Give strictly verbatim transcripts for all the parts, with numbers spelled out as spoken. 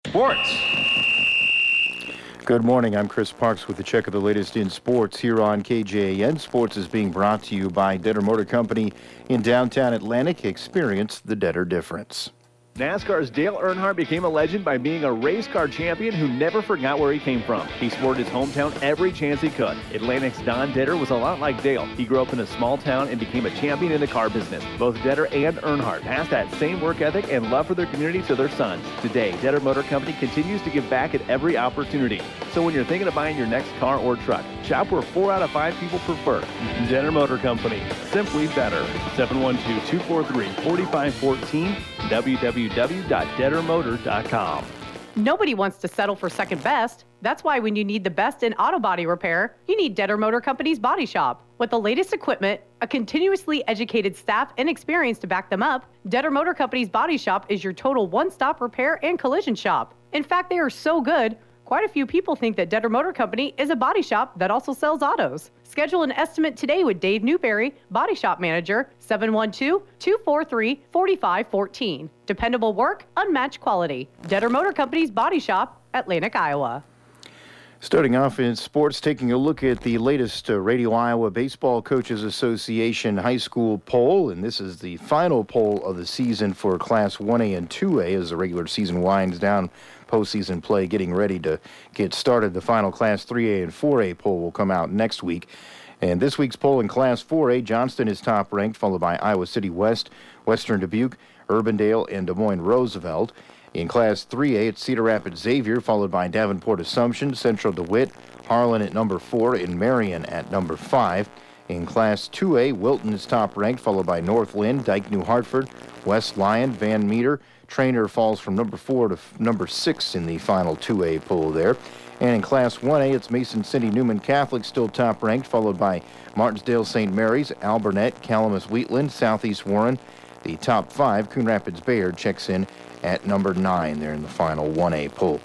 Sports. Good morning. I'm Chris Parks with a check of the latest in sports here on K J A N. Sports is being brought to you by Detter Motor Company in downtown Atlantic. Experience the Detter difference. NASCAR's Dale Earnhardt became a legend by being a race car champion who never forgot where he came from. He supported his hometown every chance he could. Atlantic's Don Detter was a lot like Dale. He grew up in a small town and became a champion in the car business. Both Detter and Earnhardt passed that same work ethic and love for their community to their sons. Today, Detter Motor Company continues to give back at every opportunity. So when you're thinking of buying your next car or truck, shop where four out of five people prefer. Detter Motor Company, simply better. seven one two, two four three, four five one four, w w w dot detter motor dot com. Nobody wants to settle for second best. That's why when you need the best in auto body repair, you need Detter Motor Company's Body Shop. With the latest equipment, a continuously educated staff, and experience to back them up, Detter Motor Company's Body Shop is your total one-stop repair and collision shop. In fact, they are so good, quite a few people think that Detter Motor Company is a body shop that also sells autos. Schedule an estimate today with Dave Newberry, Body Shop Manager, seven one two, two four three, four five one four. Dependable work, unmatched quality. Detter Motor Company's Body Shop, Atlantic, Iowa. Starting off in sports, taking a look at the latest uh, Radio Iowa Baseball Coaches Association high school poll, and this is the final poll of the season for Class one A and two A as the regular season winds down. Postseason play getting ready to get started. The final Class three A and four A poll will come out next week. And this week's poll in Class four A, Johnston is top ranked, followed by Iowa City West, Western Dubuque, Urbandale, and Des Moines Roosevelt. In Class three A, it's Cedar Rapids Xavier, followed by Davenport Assumption, Central DeWitt, Harlan at number four, and Marion at number five. In Class two A, Wilton is top ranked, followed by North Lynn, Dike New Hartford, West Lyon, Van Meter. Trainer falls from number four to f- number six in the final two A poll there. And in Class one A, it's Mason City Newman Catholic still top ranked, followed by Martinsdale Saint Mary's, Alburnett, Calamus Wheatland, Southeast Warren. The top five, Coon Rapids Bayard checks in at number nine there in the final one A poll.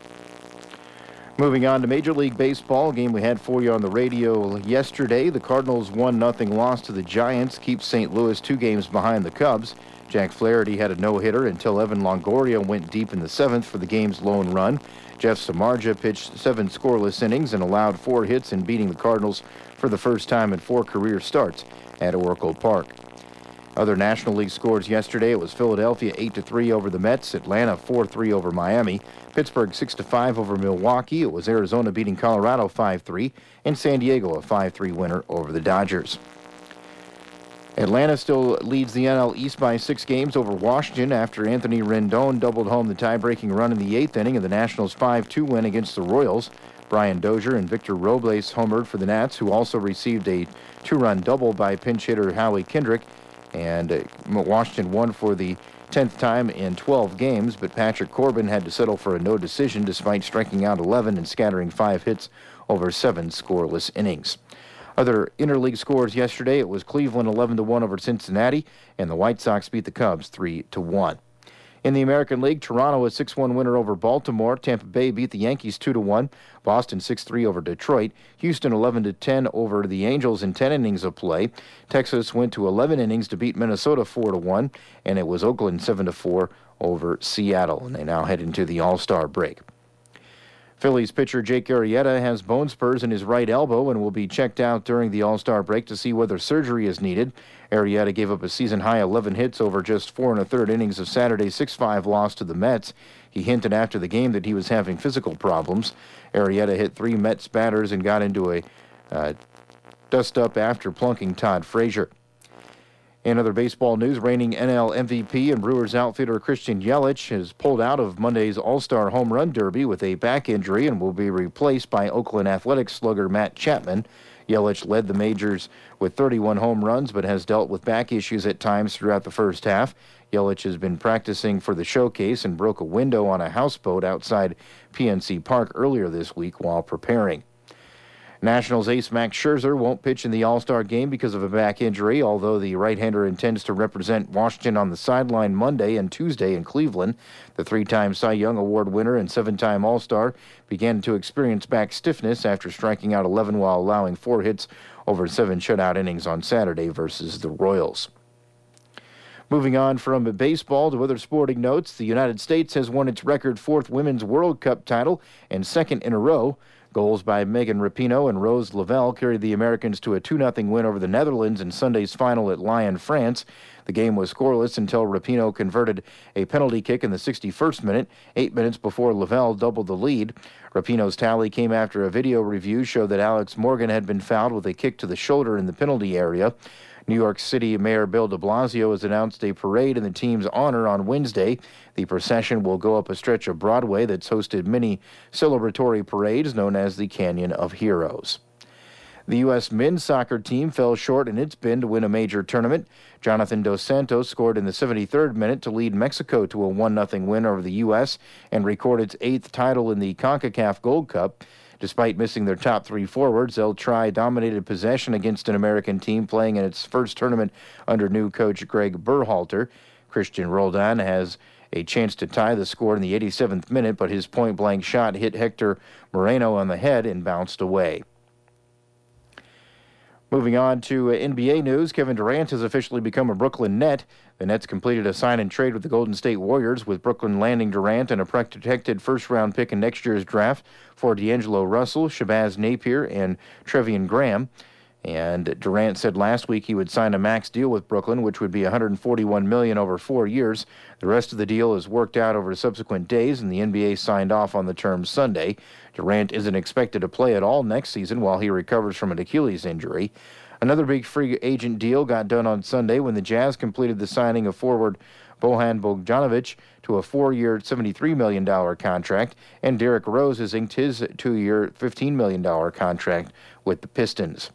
Moving on to Major League Baseball, a game we had for you on the radio yesterday. The Cardinals one nothing loss to the Giants, keeps Saint Louis two games behind the Cubs. Jack Flaherty had a no-hitter until Evan Longoria went deep in the seventh for the game's lone run. Jeff Samardzija pitched seven scoreless innings and allowed four hits in beating the Cardinals for the first time in four career starts at Oracle Park. Other National League scores yesterday, it was Philadelphia eight to three over the Mets, Atlanta four three over Miami, Pittsburgh six to five over Milwaukee, it was Arizona beating Colorado five three, and San Diego a five three winner over the Dodgers. Atlanta still leads the N L East by six games over Washington after Anthony Rendon doubled home the tie-breaking run in the eighth inning of the Nationals' five two win against the Royals. Brian Dozier and Victor Robles homered for the Nats, who also received a two-run double by pinch hitter Howie Kendrick. And uh, Washington won for the tenth time in twelve games, but Patrick Corbin had to settle for a no decision despite striking out eleven and scattering five hits over seven scoreless innings. Other interleague scores yesterday, it was Cleveland eleven to one over Cincinnati, and the White Sox beat the Cubs three to one. In the American League, Toronto a six one winner over Baltimore. Tampa Bay beat the Yankees two to one. Boston six three over Detroit. Houston eleven to ten over the Angels in ten innings of play. Texas went to eleven innings to beat Minnesota four to one, and it was Oakland seven to four over Seattle, and they now head into the All-Star break. Phillies pitcher Jake Arrieta has bone spurs in his right elbow and will be checked out during the All-Star break to see whether surgery is needed. Arrieta gave up a season-high eleven hits over just four and a third innings of Saturday's six five loss to the Mets. He hinted after the game that he was having physical problems. Arrieta hit three Mets batters and got into a uh, dust-up after plunking Todd Frazier. In other baseball news, reigning N L M V P and Brewers outfielder Christian Yelich has pulled out of Monday's All-Star Home Run Derby with a back injury and will be replaced by Oakland Athletics slugger Matt Chapman. Yelich led the majors with thirty-one home runs but has dealt with back issues at times throughout the first half. Yelich has been practicing for the showcase and broke a window on a houseboat outside P N C Park earlier this week while preparing. Nationals ace Max Scherzer won't pitch in the All-Star game because of a back injury, although the right-hander intends to represent Washington on the sideline Monday and Tuesday in Cleveland. The three-time Cy Young Award winner and seven-time All-Star began to experience back stiffness after striking out eleven while allowing four hits over seven shutout innings on Saturday versus the Royals. Moving on from baseball to other sporting notes, the United States has won its record fourth Women's World Cup title and second in a row. Goals by Megan Rapinoe and Rose Lavelle carried the Americans to a two nothing win over the Netherlands in Sunday's final at Lyon, France. The game was scoreless until Rapinoe converted a penalty kick in the sixty-first minute, eight minutes before Lavelle doubled the lead. Rapinoe's tally came after a video review showed that Alex Morgan had been fouled with a kick to the shoulder in the penalty area. New York City Mayor Bill de Blasio has announced a parade in the team's honor on Wednesday. The procession will go up a stretch of Broadway that's hosted many celebratory parades known as the Canyon of Heroes. The U S men's soccer team fell short in its bid to win a major tournament. Jonathan Dos Santos scored in the seventy-third minute to lead Mexico to a one nothing win over the U S and record its eighth title in the CONCACAF Gold Cup. Despite missing their top three forwards, El Tri dominated possession against an American team playing in its first tournament under new coach Greg Berhalter. Christian Roldan has a chance to tie the score in the eighty-seventh minute, but his point-blank shot hit Hector Moreno on the head and bounced away. Moving on to N B A news, Kevin Durant has officially become a Brooklyn Net. The Nets completed a sign-and-trade with the Golden State Warriors, with Brooklyn landing Durant and a protected first-round pick in next year's draft for D'Angelo Russell, Shabazz Napier, and Treveon Graham. And Durant said last week he would sign a max deal with Brooklyn, which would be one hundred forty-one million dollars over four years. The rest of the deal is worked out over subsequent days, and the N B A signed off on the terms Sunday. Durant isn't expected to play at all next season while he recovers from an Achilles injury. Another big free agent deal got done on Sunday when the Jazz completed the signing of forward Bojan Bogdanovic to a four-year, seventy-three million dollars contract, and Derrick Rose has inked his two-year, fifteen million dollars contract with the Pistons.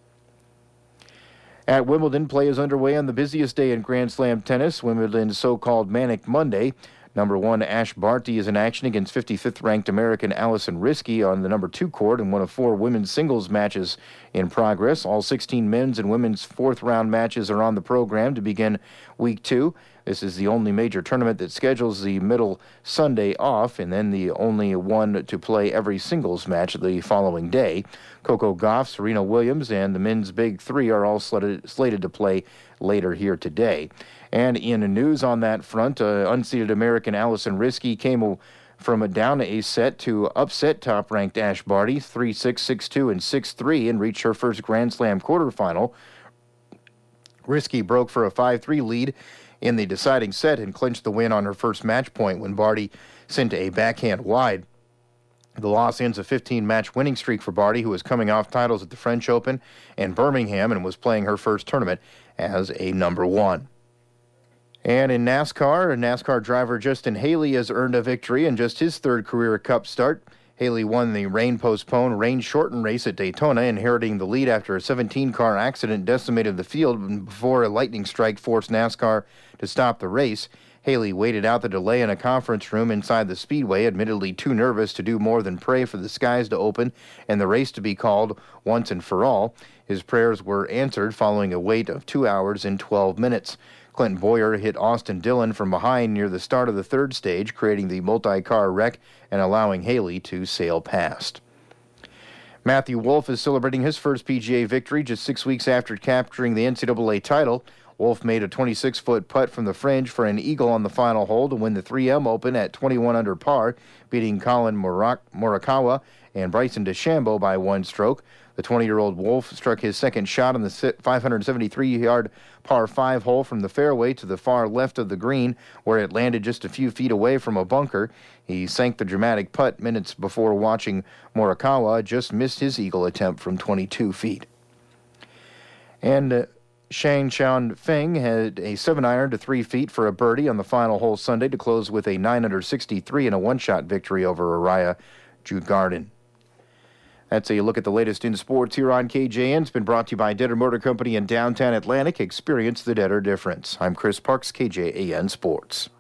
At Wimbledon, play is underway on the busiest day in Grand Slam tennis, Wimbledon's so-called Manic Monday. Number one, Ash Barty is in action against fifty-fifth ranked American Allison Risky on the number two court in one of four women's singles matches in progress. All sixteen men's and women's fourth-round matches are on the program to begin week two. This is the only major tournament that schedules the middle Sunday off, and then the only one to play every singles match the following day. Coco Gauff, Serena Williams, and the men's big three are all slated, slated to play later here today. And in news on that front, uh, unseeded American Allison Risky came from a down a set to upset top-ranked Ash Barty, three six, six two, and six three, and reached her first Grand Slam quarterfinal. Risky broke for a five three lead in the deciding set and clinched the win on her first match point when Barty sent a backhand wide. The loss ends a fifteen-match winning streak for Barty, who was coming off titles at the French Open and Birmingham and was playing her first tournament as a number one. And in NASCAR, NASCAR driver Justin Haley has earned a victory in just his third career Cup start. Haley won the rain-postponed, rain-shortened race at Daytona, inheriting the lead after a seventeen-car accident decimated the field before a lightning strike forced NASCAR to stop the race. Haley waited out the delay in a conference room inside the speedway, admittedly too nervous to do more than pray for the skies to open and the race to be called once and for all. His prayers were answered following a wait of two hours and twelve minutes. Clinton Boyer hit Austin Dillon from behind near the start of the third stage, creating the multi-car wreck and allowing Haley to sail past. Matthew Wolff is celebrating his first P G A victory just six weeks after capturing the N C double A title. Wolff made a twenty-six-foot putt from the fringe for an eagle on the final hole to win the three M Open at twenty-one under par, beating Colin Morak- Morikawa and Bryson DeChambeau by one stroke. The twenty-year-old Wolff struck his second shot on the five hundred seventy-three yard par five hole from the fairway to the far left of the green, where it landed just a few feet away from a bunker. He sank the dramatic putt minutes before watching Morikawa just missed his eagle attempt from twenty-two feet. And uh, Shang Chuan Feng had a seven iron to three feet for a birdie on the final hole Sunday to close with a nine under sixty-three and a one-shot victory over Araya Jugarden. That's a look at the latest in sports here on K J N. It's been brought to you by Detter Motor Company in downtown Atlantic. Experience the Detter difference. I'm Chris Parks, K J A N Sports.